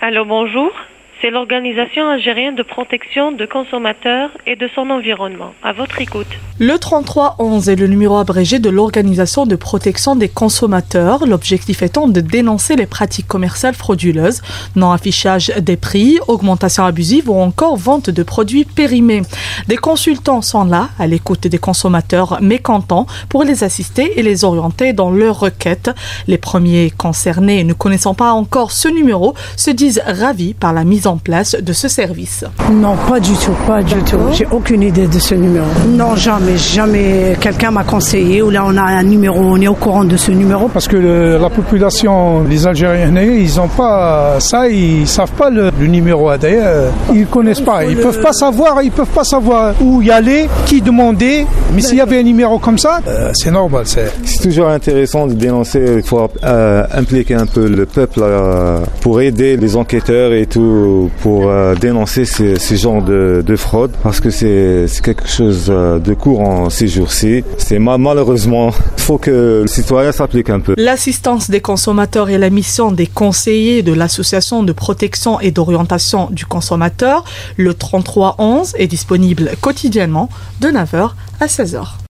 Allô, bonjour. C'est l'Organisation algérienne de protection des consommateurs et de son environnement. À votre écoute. Le 3311 est le numéro abrégé de l'Organisation de protection des consommateurs, l'objectif étant de dénoncer les pratiques commerciales frauduleuses, non-affichage des prix, augmentation abusive ou encore vente de produits périmés. Des consultants sont là, à l'écoute des consommateurs mécontents, pour les assister et les orienter dans leurs requêtes. Les premiers concernés, ne connaissant pas encore ce numéro, se disent ravis par la mise en place de ce service. Non, pas du tout. J'ai aucune idée de ce numéro. Non, jamais quelqu'un m'a conseillé ou là on a un numéro, on est au courant de ce numéro. Parce que la population, les Algériens, ils n'ont pas ça, ils savent pas le numéro ADR, ils connaissent pas, ils peuvent pas savoir où y aller, qui demander. Mais s'il y avait un numéro comme ça, c'est normal. C'est toujours intéressant de dénoncer, il faut impliquer un peu le peuple pour aider les enquêteurs et tout, pour dénoncer ces genres de fraude, parce que c'est quelque chose de courant ces jours-ci. C'est malheureusement, il faut que le citoyen s'applique un peu. L'assistance des consommateurs est la mission des conseillers de l'Association de protection et d'orientation du consommateur. Le 3311 est disponible quotidiennement de 9h à 16h.